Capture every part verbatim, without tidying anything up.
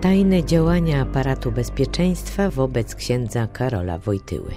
tajne działania aparatu bezpieczeństwa wobec księdza Karola Wojtyły.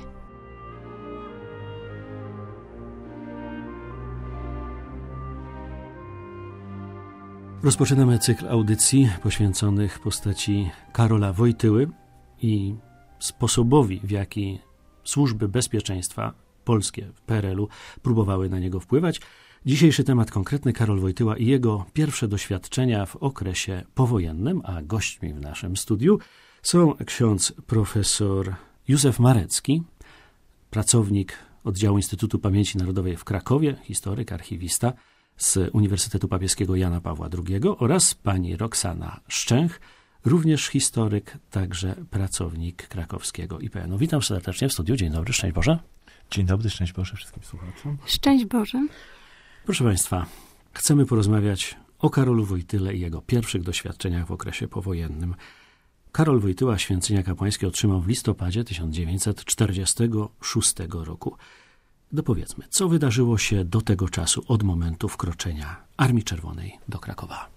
Rozpoczynamy cykl audycji poświęconych postaci Karola Wojtyły i sposobowi, w jaki służby bezpieczeństwa polskie w P R L u próbowały na niego wpływać. Dzisiejszy temat konkretny: Karol Wojtyła i jego pierwsze doświadczenia w okresie powojennym, a gośćmi w naszym studiu są ksiądz profesor Józef Marecki, pracownik oddziału Instytutu Pamięci Narodowej w Krakowie, historyk, archiwista z Uniwersytetu Papieskiego Jana Pawła drugiego, oraz pani Roxana Szczęch, również historyk, także pracownik krakowskiego I P N u. Witam serdecznie w studiu. Dzień dobry, szczęść Boże. Dzień dobry, szczęść Boże wszystkim słuchaczom. Szczęść Boże. Proszę Państwa, chcemy porozmawiać o Karolu Wojtyle i jego pierwszych doświadczeniach w okresie powojennym. Karol Wojtyła święcenia kapłańskie otrzymał w listopadzie tysiąc dziewięćset czterdziestego szóstego roku. Dopowiedzmy, co wydarzyło się do tego czasu, od momentu wkroczenia Armii Czerwonej do Krakowa?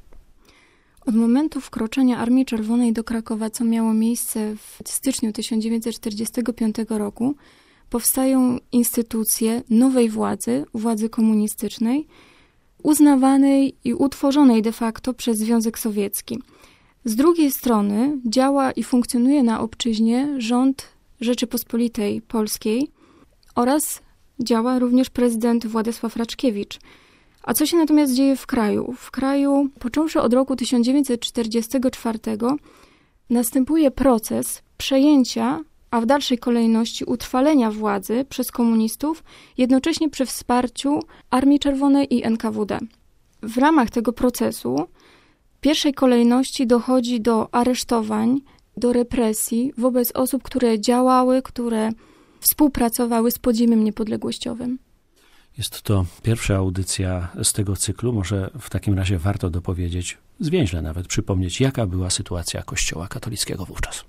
Od momentu wkroczenia Armii Czerwonej do Krakowa, co miało miejsce w styczniu tysiąc dziewięćset czterdziestego piątego roku, powstają instytucje nowej władzy, władzy komunistycznej, uznawanej i utworzonej de facto przez Związek Sowiecki. Z drugiej strony działa i funkcjonuje na obczyźnie rząd Rzeczypospolitej Polskiej oraz działa również prezydent Władysław Raczkiewicz. A co się natomiast dzieje w kraju? W kraju, począwszy od roku tysiąc dziewięćset czterdziestego czwartego, następuje proces przejęcia, a w dalszej kolejności utrwalenia władzy przez komunistów, jednocześnie przy wsparciu Armii Czerwonej i N K W D. W ramach tego procesu w pierwszej kolejności dochodzi do aresztowań, do represji wobec osób, które działały, które współpracowały z podziemiem niepodległościowym. Jest to pierwsza audycja z tego cyklu. Może w takim razie warto dopowiedzieć, zwięźle nawet przypomnieć, jaka była sytuacja Kościoła katolickiego wówczas.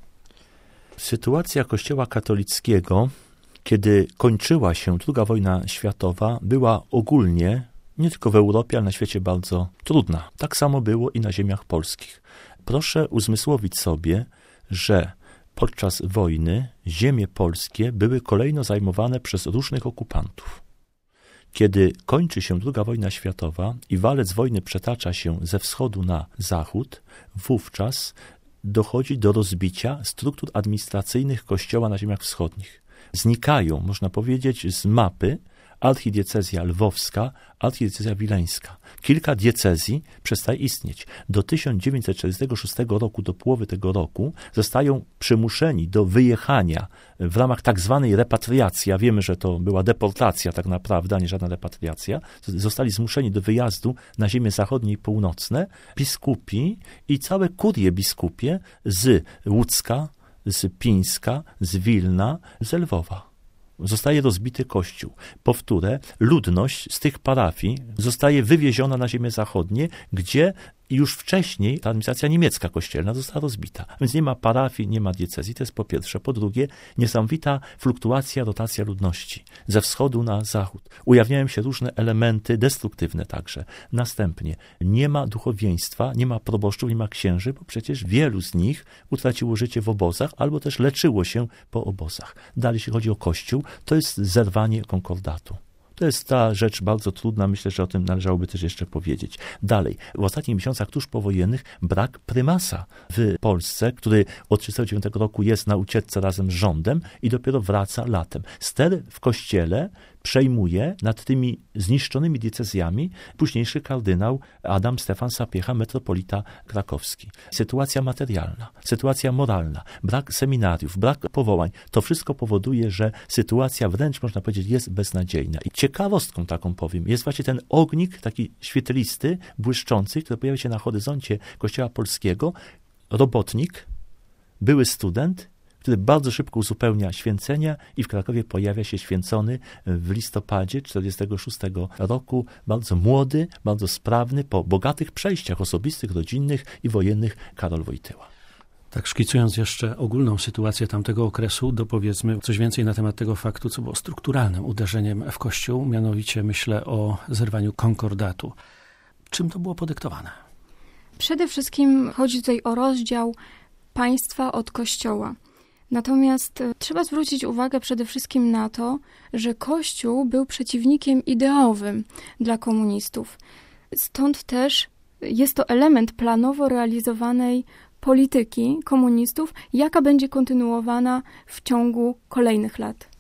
Sytuacja Kościoła katolickiego, kiedy kończyła się druga wojna światowa, była ogólnie, nie tylko w Europie, ale na świecie bardzo trudna. Tak samo było i na ziemiach polskich. Proszę uzmysłowić sobie, że podczas wojny ziemie polskie były kolejno zajmowane przez różnych okupantów. Kiedy kończy się druga wojna światowa i walec wojny przetacza się ze wschodu na zachód, wówczas dochodzi do rozbicia struktur administracyjnych Kościoła na ziemiach wschodnich. Znikają, można powiedzieć, z mapy archidiecezja lwowska, archidiecezja wileńska. Kilka diecezji przestaje istnieć. Do tysiąc dziewięćset czterdziestego szóstego roku, do połowy tego roku, zostają przymuszeni do wyjechania w ramach tak zwanej repatriacji. A wiemy, że to była deportacja tak naprawdę, a nie żadna repatriacja. Zostali zmuszeni do wyjazdu na ziemię zachodnie i północne biskupi i całe kurie biskupie z Łódzka, z Pińska, z Wilna, z Lwowa. Zostaje rozbity kościół. Powtórę, ludność z tych parafii zostaje wywieziona na ziemię zachodnie, gdzie już wcześniej ta administracja niemiecka kościelna została rozbita. Więc nie ma parafii, nie ma diecezji. To jest po pierwsze. Po drugie, niesamowita fluktuacja, rotacja ludności ze wschodu na zachód. Ujawniają się różne elementy destruktywne także. Następnie nie ma duchowieństwa, nie ma proboszczów, nie ma księży, bo przecież wielu z nich utraciło życie w obozach albo też leczyło się po obozach. Dalej, jeśli chodzi o Kościół, to jest zerwanie konkordatu. To jest ta rzecz bardzo trudna, myślę, że o tym należałoby też jeszcze powiedzieć. Dalej, w ostatnich miesiącach tuż powojennych brak prymasa w Polsce, który od tysiąc dziewięćset trzydziestego dziewiątego roku jest na ucieczce razem z rządem i dopiero wraca latem. Ster w kościele przejmuje nad tymi zniszczonymi diecezjami późniejszy kardynał Adam Stefan Sapiecha, metropolita krakowski. Sytuacja materialna, sytuacja moralna, brak seminariów, brak powołań, to wszystko powoduje, że sytuacja wręcz, można powiedzieć, jest beznadziejna. I ciekawostką taką powiem, jest właśnie ten ognik taki świetlisty, błyszczący, który pojawia się na horyzoncie Kościoła polskiego, robotnik, były student, który bardzo szybko uzupełnia święcenia i w Krakowie pojawia się święcony w listopadzie tysiąc dziewięćset czterdziestego szóstego roku, bardzo młody, bardzo sprawny, po bogatych przejściach osobistych, rodzinnych i wojennych Karol Wojtyła. Tak szkicując jeszcze ogólną sytuację tamtego okresu, dopowiedzmy coś więcej na temat tego faktu, co było strukturalnym uderzeniem w Kościół, mianowicie myślę o zerwaniu konkordatu. Czym to było podyktowane? Przede wszystkim chodzi tutaj o rozdział państwa od Kościoła. Natomiast trzeba zwrócić uwagę przede wszystkim na to, że Kościół był przeciwnikiem ideowym dla komunistów. Stąd też jest to element planowo realizowanej polityki komunistów, jaka będzie kontynuowana w ciągu kolejnych lat.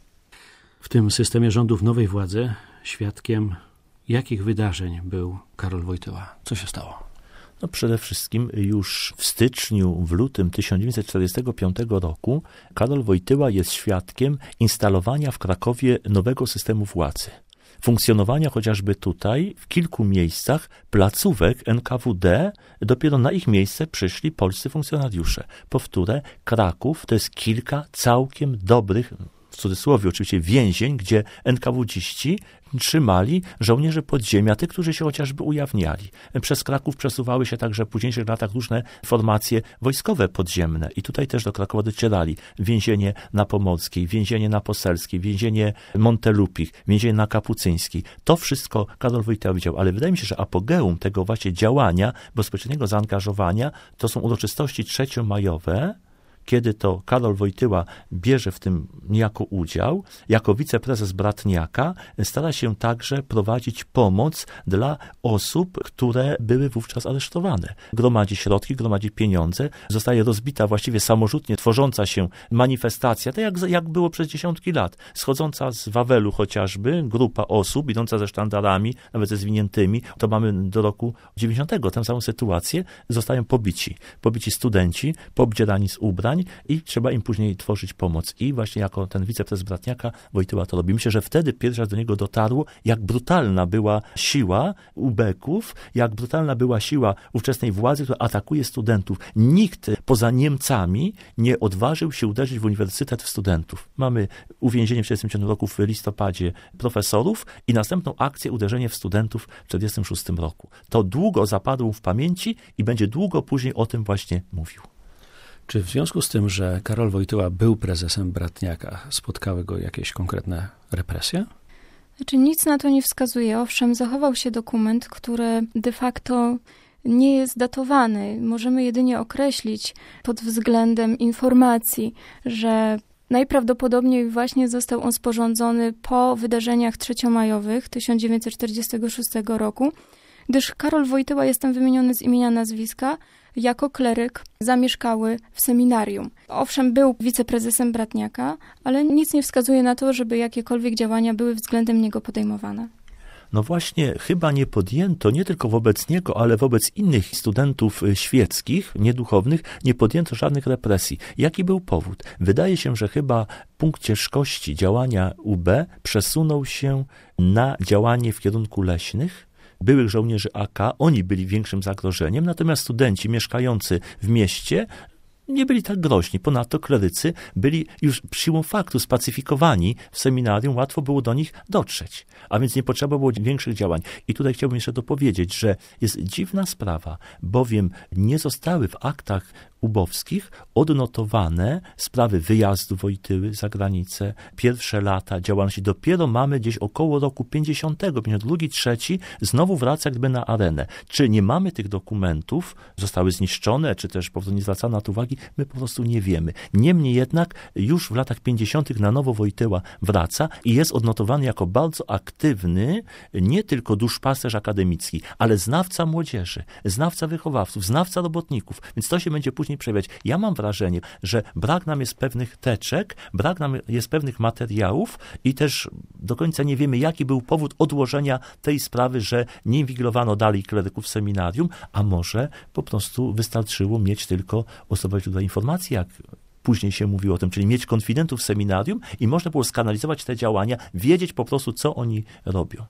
W tym systemie rządów nowej władzy świadkiem jakich wydarzeń był Karol Wojtyła? Co się stało? No przede wszystkim już w styczniu, w lutym tysiąc dziewięćset czterdziestego piątego roku Karol Wojtyła jest świadkiem instalowania w Krakowie nowego systemu władzy. Funkcjonowania chociażby tutaj w kilku miejscach placówek N K W D, dopiero na ich miejsce przyszli polscy funkcjonariusze. Powtórę, Kraków to jest kilka całkiem dobrych, w cudzysłowie oczywiście, więzień, gdzie en ka wu dziści trzymali żołnierzy podziemia, tych, którzy się chociażby ujawniali. Przez Kraków przesuwały się także w późniejszych latach różne formacje wojskowe podziemne i tutaj też do Krakowa docierali. Więzienie na Pomorskiej, więzienie na Poselskiej, więzienie Montelupich, więzienie na Kapucyńskiej. To wszystko Karol Wojtyła widział, ale wydaje mi się, że apogeum tego właśnie działania, bezpośredniego zaangażowania, to są uroczystości trzeciomajowe, kiedy to Karol Wojtyła bierze w tym niejako udział, jako wiceprezes Bratniaka stara się także prowadzić pomoc dla osób, które były wówczas aresztowane. Gromadzi środki, gromadzi pieniądze, zostaje rozbita właściwie samorzutnie tworząca się manifestacja, tak jak, jak było przez dziesiątki lat, schodząca z Wawelu chociażby, grupa osób idąca ze sztandarami, nawet ze zwiniętymi, to mamy do roku dziewięćdziesiątego tę samą sytuację, zostają pobici. Pobici studenci, poobdzierani z ubrań, i trzeba im później tworzyć pomoc. I właśnie jako ten wiceprezes Bratniaka Wojtyła to robi. Myślę, że wtedy pierwszy raz do niego dotarło, jak brutalna była siła ubeków, jak brutalna była siła ówczesnej władzy, która atakuje studentów. Nikt poza Niemcami nie odważył się uderzyć w uniwersytet w studentów. Mamy uwięzienie w tysiąc dziewięćset czterdziestym roku w listopadzie profesorów i następną akcję uderzenie w studentów w tysiąc dziewięćset czterdziestym szóstym roku. To długo zapadło w pamięci i będzie długo później o tym właśnie mówił. Czy w związku z tym, że Karol Wojtyła był prezesem Bratniaka, spotkały go jakieś konkretne represje? Znaczy nic na to nie wskazuje. Owszem, zachował się dokument, który de facto nie jest datowany. Możemy jedynie określić pod względem informacji, że najprawdopodobniej właśnie został on sporządzony po wydarzeniach trzeciomajowych tysiąc dziewięćset czterdziestego szóstego roku, gdyż Karol Wojtyła jest tam wymieniony z imienia, nazwiska, jako kleryk zamieszkały w seminarium. Owszem, był wiceprezesem Bratniaka, ale nic nie wskazuje na to, żeby jakiekolwiek działania były względem niego podejmowane. No właśnie, chyba nie podjęto, nie tylko wobec niego, ale wobec innych studentów świeckich, nieduchownych, nie podjęto żadnych represji. Jaki był powód? Wydaje się, że chyba punkt ciężkości działania U B przesunął się na działanie w kierunku leśnych, byłych żołnierzy A K, oni byli większym zagrożeniem, natomiast studenci mieszkający w mieście nie byli tak groźni. Ponadto klerycy byli już siłą faktu spacyfikowani w seminarium, łatwo było do nich dotrzeć, a więc nie potrzeba było większych działań. I tutaj chciałbym jeszcze dopowiedzieć, że jest dziwna sprawa, bowiem nie zostały w aktach ubowskich odnotowane sprawy wyjazdu Wojtyły za granicę, pierwsze lata działalności. Dopiero mamy gdzieś około roku pięćdziesiątego, pięćdziesiąty drugi, trzeci, znowu wraca jakby na arenę. Czy nie mamy tych dokumentów, zostały zniszczone, czy też po prostu nie zwracano na to uwagi, my po prostu nie wiemy. Niemniej jednak już w latach pięćdziesiątych na nowo Wojtyła wraca i jest odnotowany jako bardzo aktywny, nie tylko duszpasterz akademicki, ale znawca młodzieży, znawca wychowawców, znawca robotników, więc to się będzie później przejawiać. Ja mam wrażenie, że brak nam jest pewnych teczek, brak nam jest pewnych materiałów i też do końca nie wiemy, jaki był powód odłożenia tej sprawy, że nie inwigilowano dalej kleryków w seminarium, a może po prostu wystarczyło mieć tylko osobowe źródła informacji, jak później się mówiło o tym, czyli mieć konfidentów w seminarium i można było skanalizować te działania, wiedzieć po prostu, co oni robią.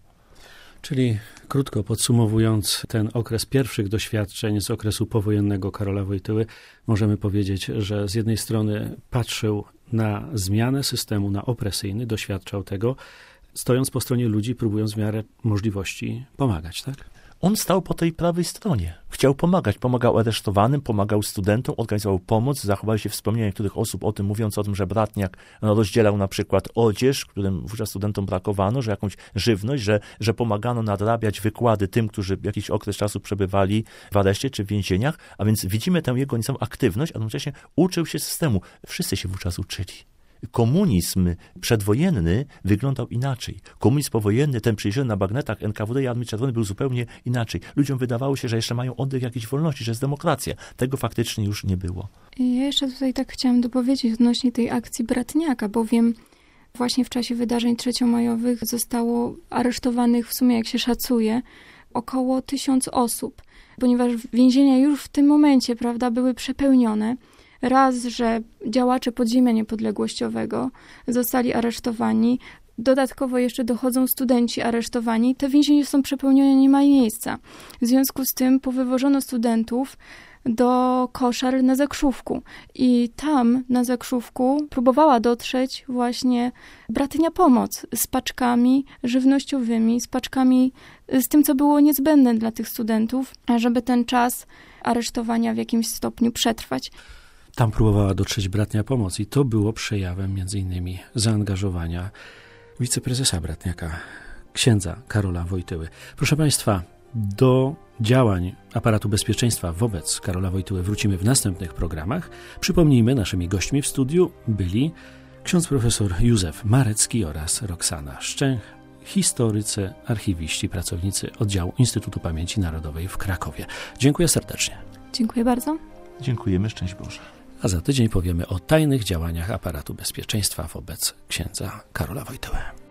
Czyli krótko podsumowując ten okres pierwszych doświadczeń z okresu powojennego Karola Wojtyły, możemy powiedzieć, że z jednej strony patrzył na zmianę systemu na opresyjny, doświadczał tego, stojąc po stronie ludzi, próbując w miarę możliwości pomagać, tak? On stał po tej prawej stronie. Chciał pomagać. Pomagał aresztowanym, pomagał studentom, organizował pomoc. Zachowały się wspomnienia niektórych osób o tym, mówiąc o tym, że Bratniak no, rozdzielał na przykład odzież, którym wówczas studentom brakowano, że jakąś żywność, że, że pomagano nadrabiać wykłady tym, którzy jakiś okres czasu przebywali w areszcie czy w więzieniach. A więc widzimy tę jego niesamowitą aktywność, a jednocześnie uczył się systemu. Wszyscy się wówczas uczyli. Komunizm przedwojenny wyglądał inaczej. Komunizm powojenny, ten przyjrzony na bagnetach N K W D i Armii Czerwonej, był zupełnie inaczej. Ludziom wydawało się, że jeszcze mają oddech jakiejś wolności, że jest demokracja. Tego faktycznie już nie było. Ja jeszcze tutaj tak chciałam dopowiedzieć odnośnie tej akcji Bratniaka, bowiem właśnie w czasie wydarzeń trzeciomajowych zostało aresztowanych, w sumie jak się szacuje, około tysiąc osób, ponieważ więzienia już w tym momencie, prawda, były przepełnione. Raz, że działacze podziemia niepodległościowego zostali aresztowani, dodatkowo jeszcze dochodzą studenci aresztowani. Te więzienia są przepełnione, nie ma miejsca. W związku z tym powywożono studentów do koszar na Zakrzówku. I tam na Zakrzówku próbowała dotrzeć właśnie Bratnia Pomoc z paczkami żywnościowymi, z paczkami, z tym, co było niezbędne dla tych studentów, żeby ten czas aresztowania w jakimś stopniu przetrwać. Tam próbowała dotrzeć Bratnia Pomoc i to było przejawem między innymi zaangażowania wiceprezesa Bratniaka, księdza Karola Wojtyły. Proszę Państwa, do działań aparatu bezpieczeństwa wobec Karola Wojtyły wrócimy w następnych programach. Przypomnijmy, naszymi gośćmi w studiu byli ksiądz profesor Józef Marecki oraz Roxana Szczęch, historycy, archiwiści, pracownicy oddziału Instytutu Pamięci Narodowej w Krakowie. Dziękuję serdecznie. Dziękuję bardzo. Dziękujemy, szczęść Boże. A za tydzień powiemy o tajnych działaniach aparatu bezpieczeństwa wobec księdza Karola Wojtyły.